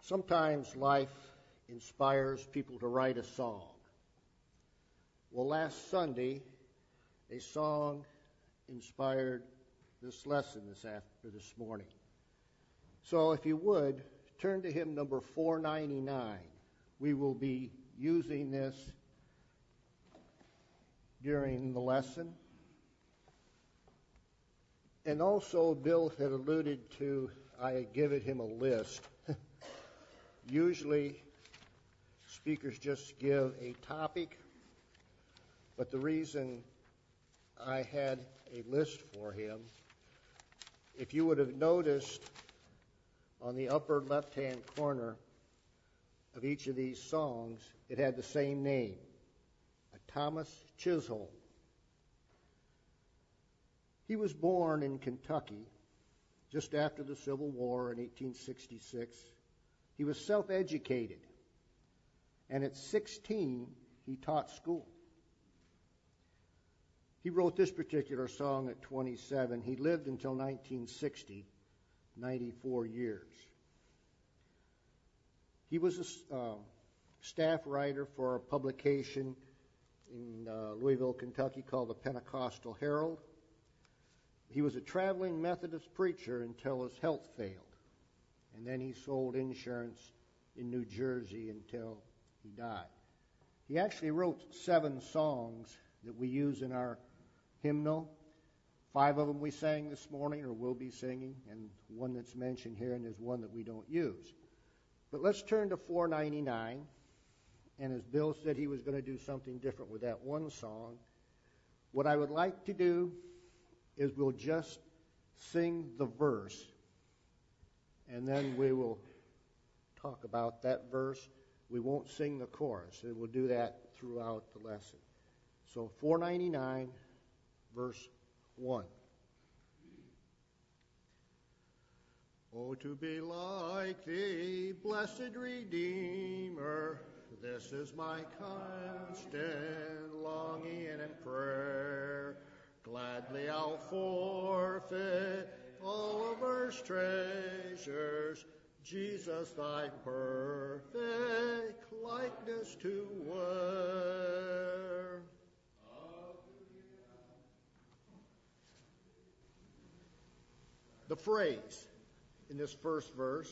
Sometimes life inspires people to write a song. Well, last Sunday, a song inspired this lesson this morning. So if you would, turn to hymn number 499. We will be using this during the lesson. And also, Bill had alluded to, I had given him a list. Usually, speakers just give a topic, but the reason I had a list for him, if you would have noticed on the upper left-hand corner of each of these songs, it had the same name, Thomas Chisholm. He was born in Kentucky just after the Civil War in 1866. He was self-educated, and at 16, he taught school. He wrote this particular song at 27. He lived until 1960, 94 years. He was a staff writer for a publication in Louisville, Kentucky called the Pentecostal Herald. He was a traveling Methodist preacher until his health failed. And then he sold insurance in New Jersey until he died. He actually wrote 7 songs that we use in our hymnal. 5 of them we sang this morning or will be singing, and one that's mentioned here, and there's one that we don't use. But let's turn to 499. And as Bill said, he was going to do something different with that one song. What I would like to do is we'll just sing the verse, and then we will talk about that verse. We won't sing the chorus, and we'll do that throughout the lesson. So 499, verse 1. Oh, to be like thee, blessed Redeemer, this is my constant longing and prayer. Gladly I'll forfeit all of earth's treasures, Jesus, thy perfect likeness to wear. The phrase in this first verse,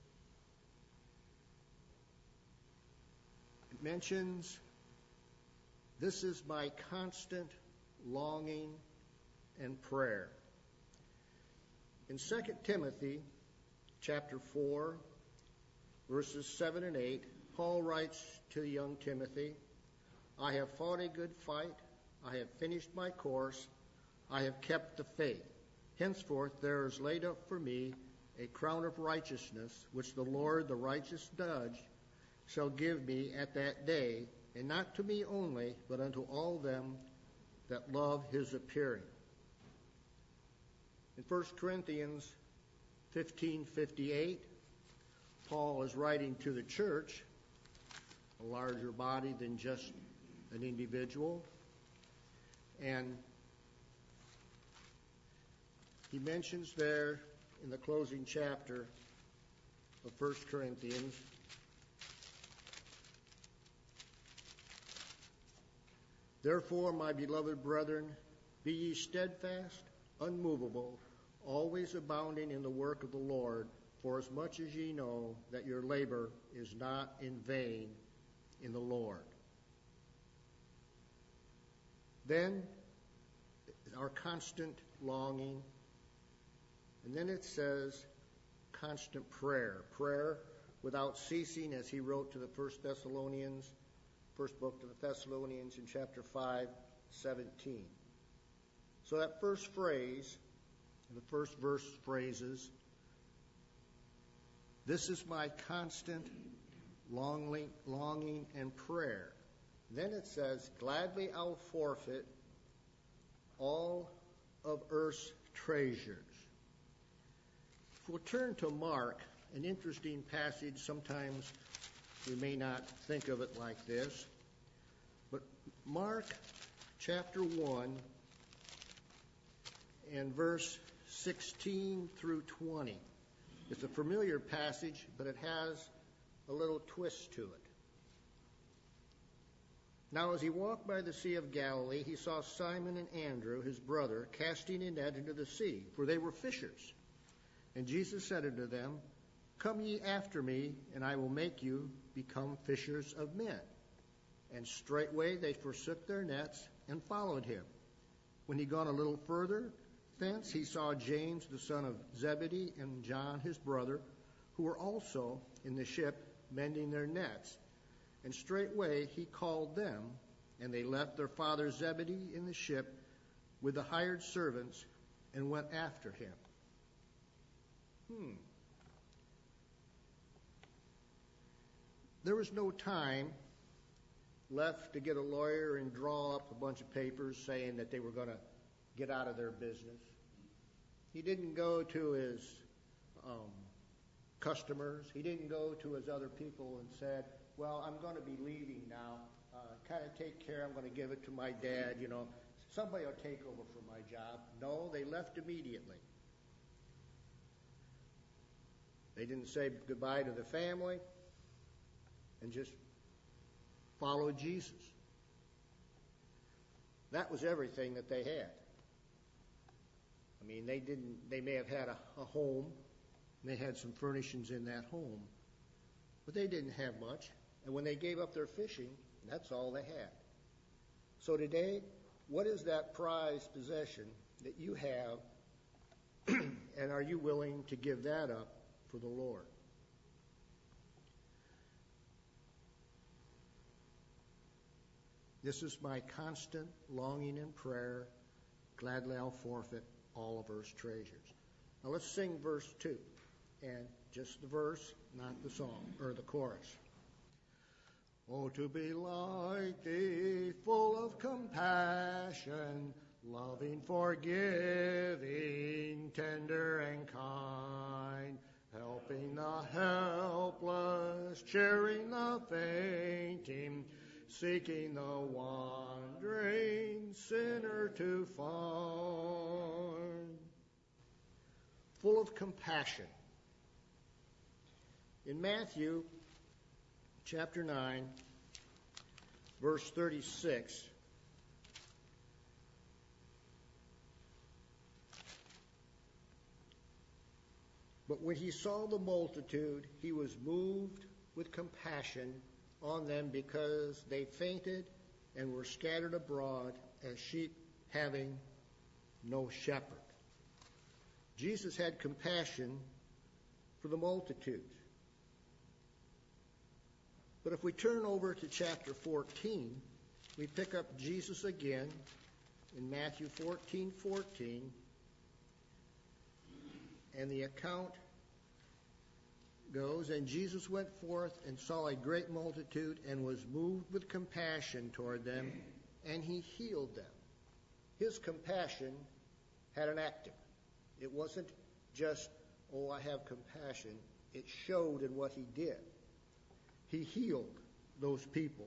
it mentions, this is my constant longing and prayer. In 2 Timothy chapter 4, verses 7 and 8, Paul writes to young Timothy, I have fought a good fight, I have finished my course, I have kept the faith. Henceforth there is laid up for me a crown of righteousness, which the Lord, the righteous judge, shall give me at that day, and not to me only, but unto all them that love his appearing. In 1 Corinthians 15:58, Paul is writing to the church, a larger body than just an individual, and he mentions there in the closing chapter of 1 Corinthians, therefore, my beloved brethren, be ye steadfast, unmovable, always abounding in the work of the Lord, for as much as ye know that your labor is not in vain in the Lord. Then, our constant longing, and then it says constant prayer. Prayer without ceasing, as he wrote to the first book to the Thessalonians in chapter 5:17. So that first phrase, the first verse phrases, this is my constant longing and prayer. Then it says, gladly I'll forfeit all of earth's treasures. If we'll turn to Mark, an interesting passage, sometimes we may not think of it like this, but Mark chapter 1 and verse 16 through 20. It's a familiar passage, but it has a little twist to it. Now as he walked by the Sea of Galilee, he saw Simon and Andrew, his brother, casting a net into the sea, for they were fishers. And Jesus said unto them, Come ye after me, and I will make you become fishers of men. And straightway they forsook their nets and followed him. When he gone a little further thence, he saw James the son of Zebedee and John his brother, who were also in the ship mending their nets. And straightway he called them, and they left their father Zebedee in the ship with the hired servants and went after him. There was no time left to get a lawyer and draw up a bunch of papers saying that they were going to get out of their business. He didn't go to his customers. He didn't go to his other people and said, well, I'm going to be leaving now. Kind of take care. I'm going to give it to my dad. Somebody will take over for my job. No, they left immediately. They didn't say goodbye to the family and just followed Jesus. That was everything that they had. I mean, they may have had a home. They had some furnishings in that home. But they didn't have much. And when they gave up their fishing, that's all they had. So today, what is that prized possession that you have, and are you willing to give that up for the Lord? This is my constant longing and prayer. Gladly I'll forfeit all of earth's treasures. Now let's sing verse 2. And just the verse, not the song, or the chorus. Oh, to be like thee, full of compassion, loving, forgiving, tender and kind, helping the helpless, cheering the fainting, seeking the wandering sinner to find. Full of compassion. In Matthew chapter 9, verse 36, but when he saw the multitude, he was moved with compassion on them because they fainted and were scattered abroad as sheep having no shepherd. Jesus had compassion for the multitudes. But if we turn over to chapter 14, we pick up Jesus again in Matthew 14:14, and the account goes, and Jesus went forth and saw a great multitude and was moved with compassion toward them, and he healed them. His compassion had an active. It wasn't just, oh, I have compassion. It showed in what he did. He healed those people.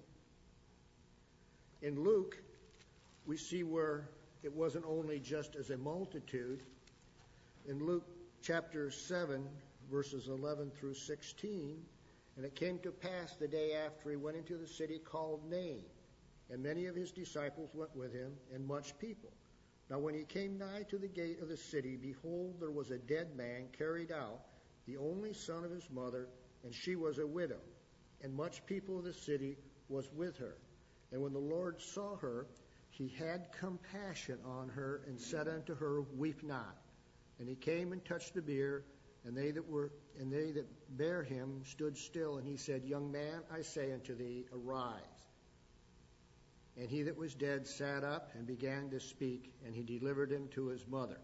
In Luke, we see where it wasn't only just as a multitude. In Luke chapter 7, verses 11 through 16, and it came to pass the day after he went into the city called Nain, and many of his disciples went with him, and much people. Now when he came nigh to the gate of the city, behold, there was a dead man carried out, the only son of his mother, and she was a widow. And much people of the city was with her. And when the Lord saw her, he had compassion on her, and said unto her, Weep not. And he came and touched the bier, and they that bare him stood still. And he said, Young man, I say unto thee, arise. And he that was dead sat up and began to speak, and he delivered him to his mother.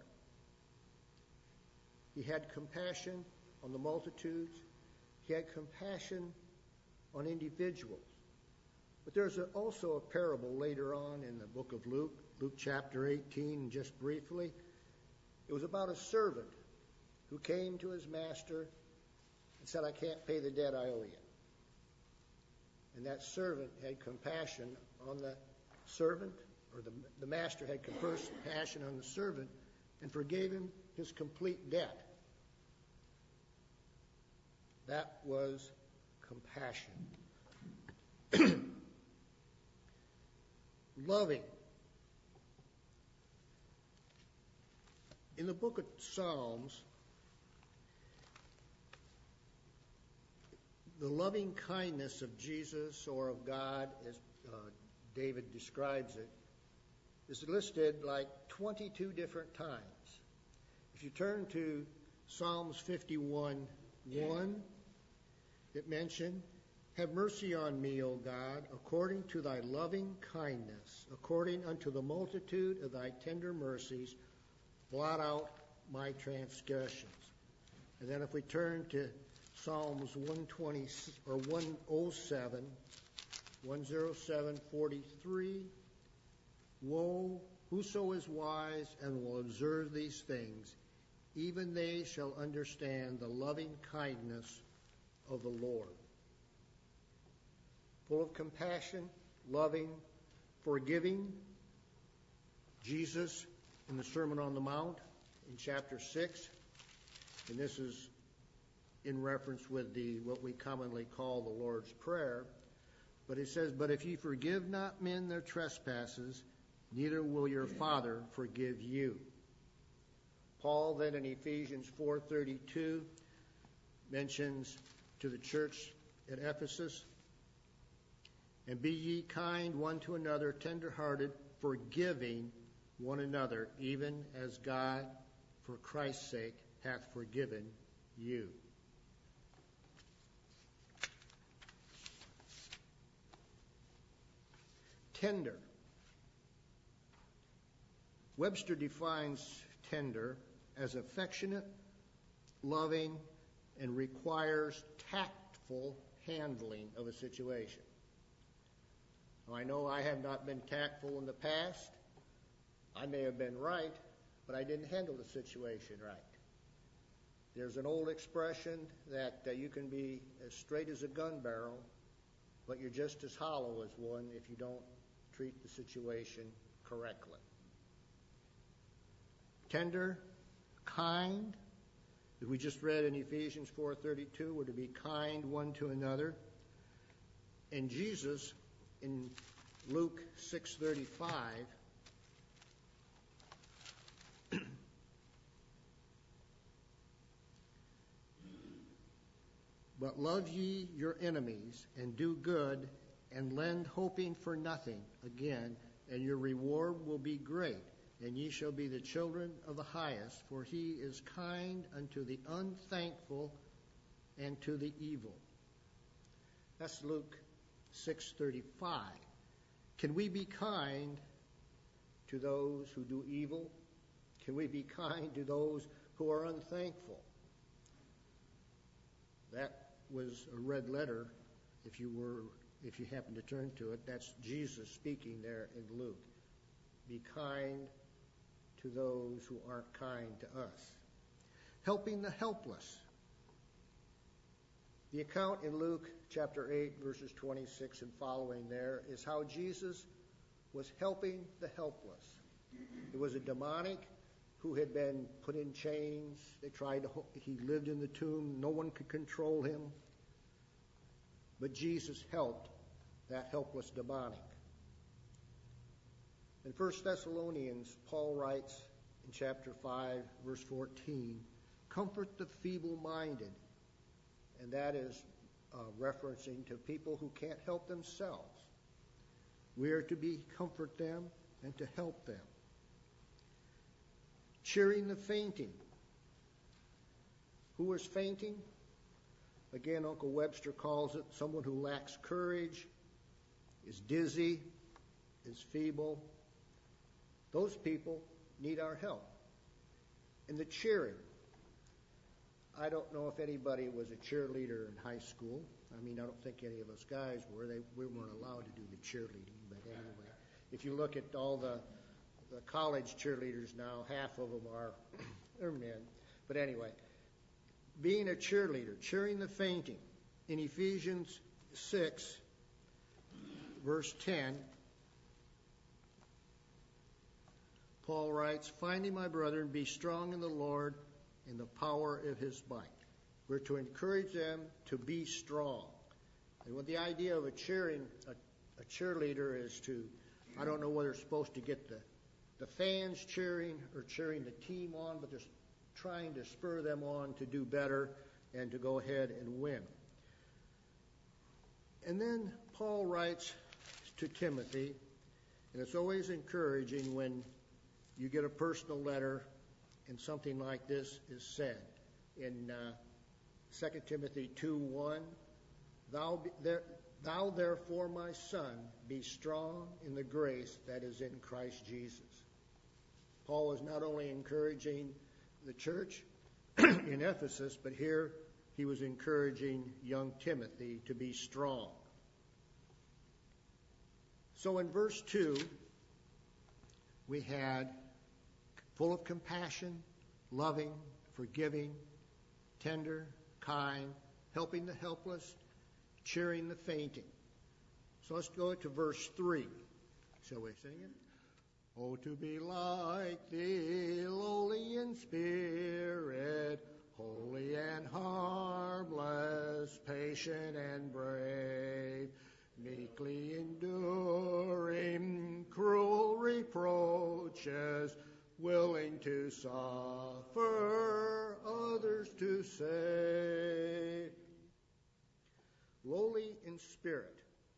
He had compassion on the multitudes. He had compassion on individuals. But there's also a parable later on in the book of Luke, Luke chapter 18, just briefly. It was about a servant who came to his master and said, I can't pay the debt I owe you. And that servant had compassion on the servant, or the master had compassion on the servant and forgave him his complete debt. That was compassion. Loving. In the book of Psalms, the loving kindness of Jesus or of God, as David describes it, is listed like 22 different times. If you turn to Psalms 51:1, it mentioned, "Have mercy on me, O God, according to thy loving kindness, according unto the multitude of thy tender mercies, blot out my transgressions." And then if we turn to Psalms 120 or 107:43, "Woe, whoso is wise and will observe these things, even they shall understand the loving kindness of the Lord." Full of compassion, loving, forgiving. Jesus, in the Sermon on the Mount, in chapter 6, and this is in reference with what we commonly call the Lord's Prayer, but it says, "But if ye forgive not men their trespasses, neither will your Father forgive you." Paul then in Ephesians 4:32 mentions to the church at Ephesus, "And be ye kind one to another, tender-hearted, forgiving one another, even as God, for Christ's sake, hath forgiven you." Tender. Webster defines tender as affectionate, loving, and requires tactful handling of a situation. Now, I know I have not been tactful in the past. I may have been right, but I didn't handle the situation right. There's an old expression that you can be as straight as a gun barrel, but you're just as hollow as one if you don't treat the situation correctly. Tender, kind, as we just read in Ephesians 4:32, we're to be kind one to another. And Jesus, in Luke 6:35, "But love ye your enemies, and do good, and lend hoping for nothing, again, and your reward will be great, and ye shall be the children of the highest, for he is kind unto the unthankful and to the evil." That's Luke 6:35. Can we be kind to those who do evil? Can we be kind to those who are unthankful? That was a red letter, if you happen to turn to it. That's Jesus speaking there in Luke. Be kind to those who aren't kind to us. Helping the helpless. The account in Luke chapter 8, verses 26 and following there is how Jesus was helping the helpless. It was a demonic who had been put in chains. He lived in the tomb. No one could control him. But Jesus helped that helpless demonic. In 1 Thessalonians, Paul writes in chapter 5, verse 14, "Comfort the feeble-minded." And that is referencing to people who can't help themselves. We are to comfort them and to help them. Cheering the fainting. Who is fainting? Again, Uncle Webster calls it someone who lacks courage, is dizzy, is feeble. Those people need our help. And the cheering. I don't know if anybody was a cheerleader in high school. I mean, I don't think any of us guys were. We weren't allowed to do the cheerleading. But anyway, if you look at all the college cheerleaders now, half of them are men. But anyway, being a cheerleader, cheering the fainting. In Ephesians 6, verse 10, Paul writes, "Finally, my brethren, be strong in the Lord in the power of his might." We're to encourage them to be strong. And what the idea of a cheerleader is to, I don't know whether it's supposed to get the fans cheering or cheering the team on, but just trying to spur them on to do better and to go ahead and win. And then Paul writes to Timothy, and it's always encouraging when you get a personal letter and something like this is said. In 2 Timothy 2:1, Thou therefore, my son, be strong in the grace that is in Christ Jesus. Paul is not only encouraging the church in Ephesus, but here he was encouraging young Timothy to be strong. So in verse 2, we had full of compassion, loving, forgiving, tender, kind, helping the helpless, cheering the fainting. So let's go to verse 3. Shall we sing it? Oh, to be like thee, lowly in spirit, holy and harmless, patient and brave, meekly enduring cruel reproaches, willing to suffer others to save. Lowly in spirit.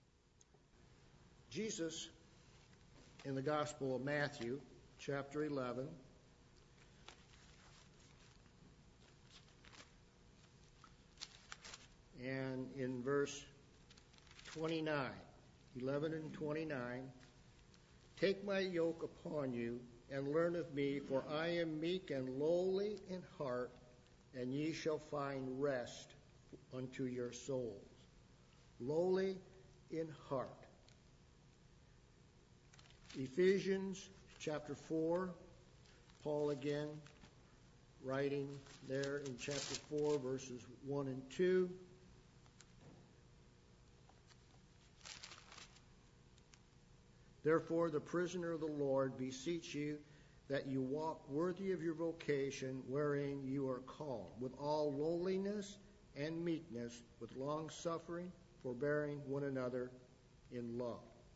Jesus, in the Gospel of Matthew, chapter 11, and in verse 29, 11 and 29, take my yoke upon you and learn of me, for I am meek and lowly in heart, and ye shall find rest unto your souls. Lowly in heart. Ephesians chapter 4, Paul again writing there in chapter 4, verses 1 and 2. Therefore, the prisoner of the Lord, beseech you that you walk worthy of your vocation wherein you are called, with all lowliness and meekness, with long-suffering, forbearing one another in love.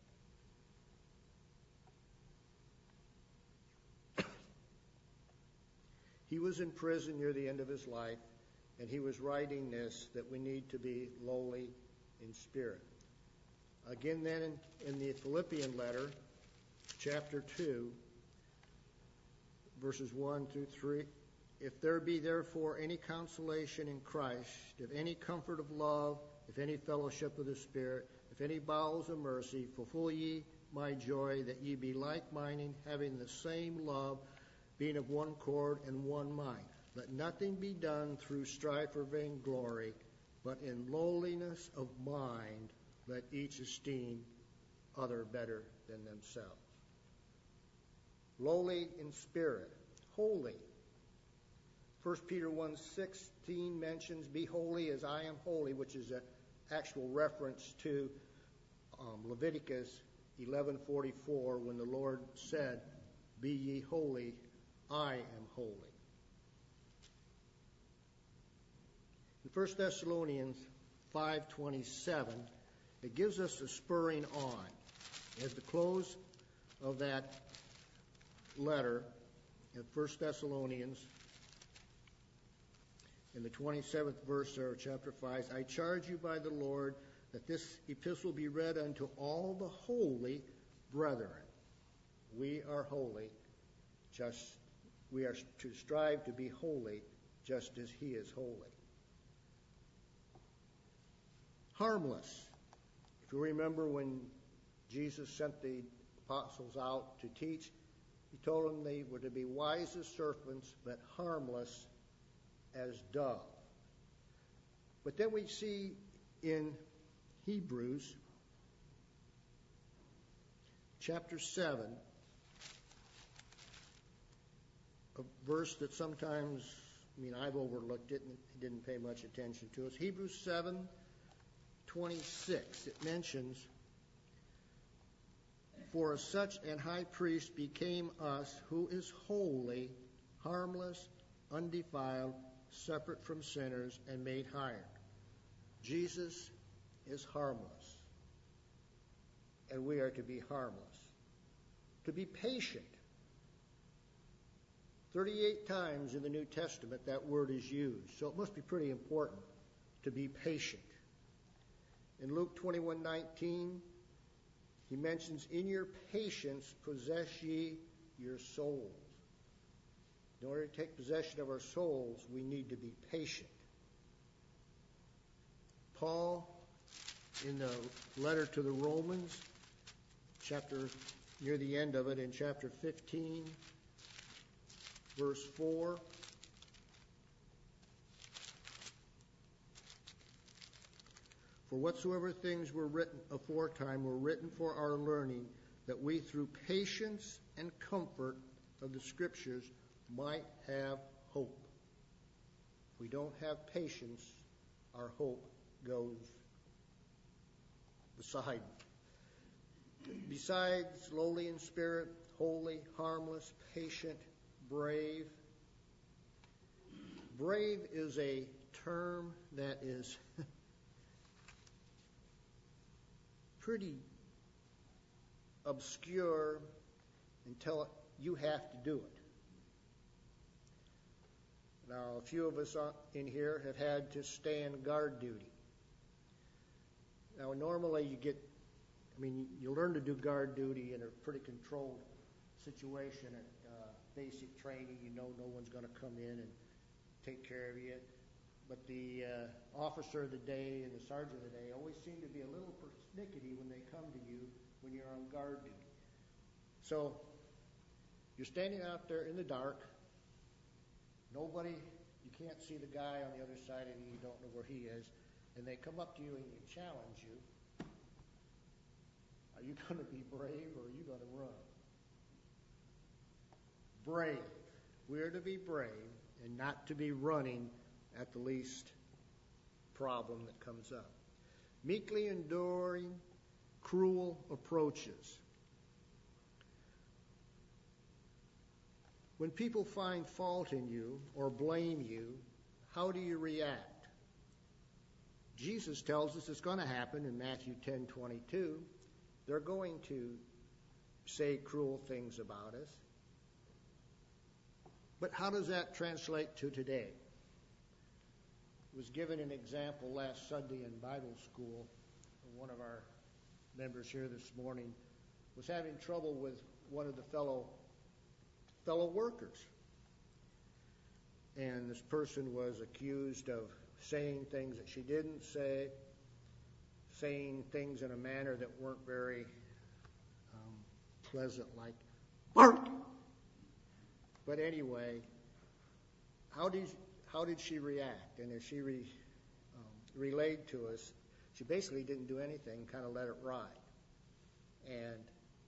He was in prison near the end of his life, and he was writing this, that we need to be lowly in spirit. Again then in the Philippian letter, chapter 2, verses 1 through 3, if there be therefore any consolation in Christ, if any comfort of love, if any fellowship of the Spirit, if any bowels of mercy, fulfill ye my joy, that ye be like-minded, having the same love, being of one accord and one mind. Let nothing be done through strife or vainglory, but in lowliness of mind let each esteem other better than themselves. Lowly in spirit, holy. 1 Peter 1:16 mentions, be holy as I am holy, which is an actual reference to Leviticus 11:44, when the Lord said, be ye holy, I am holy. In 1 Thessalonians 5:27, it gives us a spurring on. At the close of that letter in 1 Thessalonians, in the 27th verse of chapter 5, I charge you by the Lord that this epistle be read unto all the holy brethren. We are holy, we are to strive to be holy just as he is holy. Harmless. If you remember when Jesus sent the apostles out to teach, he told them they were to be wise as serpents, but harmless as dove. But then we see in Hebrews chapter 7, a verse that sometimes, I've overlooked it and didn't pay much attention to it. It's Hebrews 7:26. It mentions, for such an high priest became us, who is holy, harmless, undefiled, separate from sinners, and made higher. Jesus is harmless, and we are to be harmless. To be patient. 38 times in the New Testament that word is used, so it must be pretty important to be patient. In Luke 21:19, he mentions, in your patience possess ye your souls. In order to take possession of our souls, we need to be patient. Paul, in the letter to the Romans, near the end of it, in chapter 15, verse 4, for whatsoever things were written aforetime were written for our learning, that we through patience and comfort of the Scriptures might have hope. If we don't have patience, our hope goes beside. Besides, lowly in spirit, holy, harmless, patient, brave. Brave is a term that is pretty obscure until you have to do it. Now, a few of us in here have had to stand guard duty. Now, normally you learn to do guard duty in a pretty controlled situation at basic training. You know no one's going to come in and take care of you. But the officer of the day and the sergeant of the day always seem to be a little persnickety when they come to you when you're on guard duty. So you're standing out there in the dark. You can't see the guy on the other side of you. You don't know where he is. And they come up to you and they challenge you. Are you going to be brave or are you going to run? Brave. We are to be brave and not to be running at the least problem that comes up. Meekly enduring cruel approaches. When people find fault in you or blame you, how do you react? Jesus tells us it's going to happen in Matthew 10:22. They're going to say cruel things about us. But how does that translate to today? I was given an example last Sunday in Bible school. One of our members here this morning was having trouble with one of the fellow workers. And this person was accused of saying things that she didn't say, saying things in a manner that weren't very pleasant, like bark. But anyway, how did she react? And as she relayed to us, she basically didn't do anything, kind of let it ride. And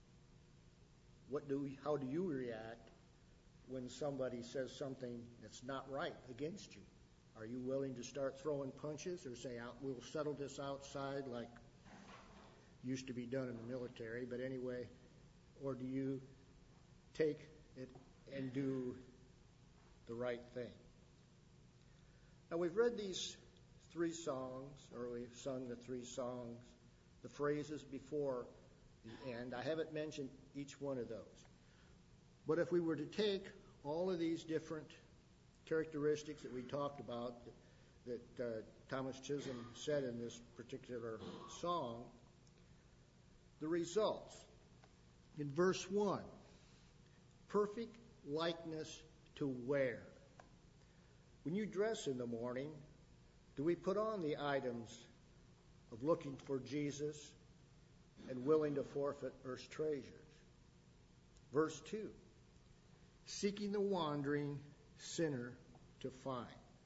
how do you react when somebody says something that's not right against you? Are you willing to start throwing punches or say, we'll settle this outside like used to be done in the military? But anyway, or do you take it and do the right thing? Now, we've read these 3 songs, or we've sung the 3 songs, the phrases before the end. I haven't mentioned each one of those. But if we were to take all of these different characteristics that we talked about that Thomas Chisholm said in this particular song, the results. In verse 1, perfect likeness to where? When you dress in the morning, do we put on the items of looking for Jesus and willing to forfeit earth's treasures? Verse 2, seeking the wandering sinner to find.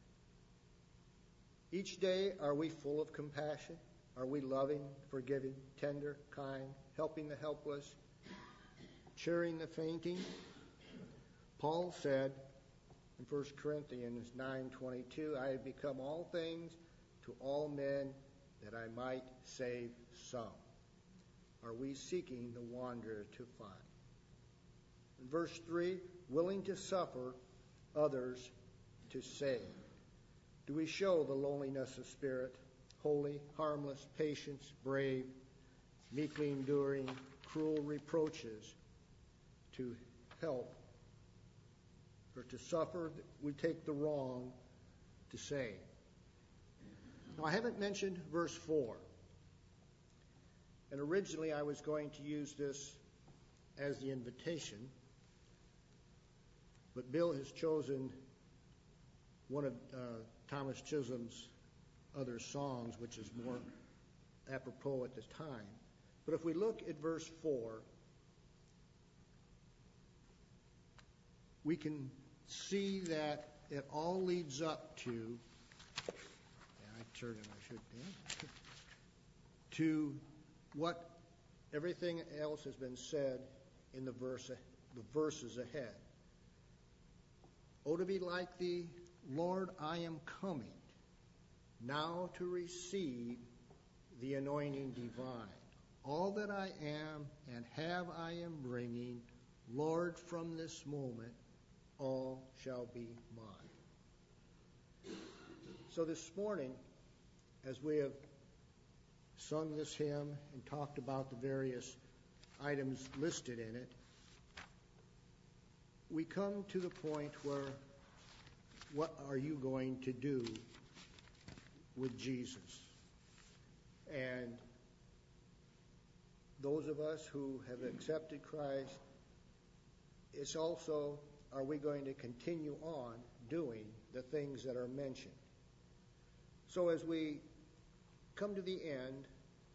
Each day, are we full of compassion? Are we loving, forgiving, tender, kind, helping the helpless, cheering the fainting? Paul said in 1 Corinthians 9:22, I have become all things to all men that I might save some. Are we seeking the wanderer to find? In verse 3, willing to suffer others to save. Do we show the lowliness of spirit, holy, harmless, patience, brave, meekly enduring cruel reproaches, to help or to suffer, we take the wrong to save. Now, I haven't mentioned verse 4. And originally I was going to use this as the invitation, but Bill has chosen one of Thomas Chisholm's other songs, which is more apropos at this time. But if we look at verse 4, we can see that it all leads up to, to what everything else has been said in the verses ahead. Oh, to be like thee, Lord, I am coming, now to receive the anointing divine. All that I am and have I am bringing, Lord, from this moment, all shall be mine. So this morning, as we have sung this hymn and talked about the various items listed in it, we come to the point where, what are you going to do with Jesus? And those of us who have accepted Christ, it's also, are we going to continue on doing the things that are mentioned? So as we come to the end,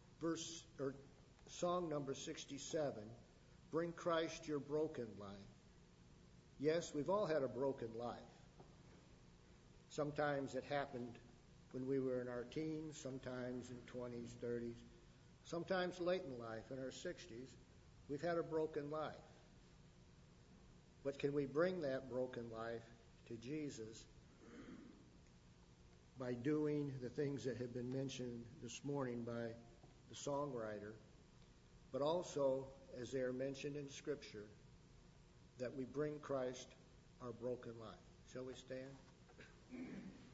song number 67, Bring Christ Your Broken Life. Yes, we've all had a broken life. Sometimes it happened when we were in our teens, sometimes in 20s, 30s, sometimes late in life, in our 60s. We've had a broken life. But can we bring that broken life to Jesus by doing the things that have been mentioned this morning by the songwriter, but also, as they are mentioned in Scripture, that we bring Christ our broken life. Shall we stand?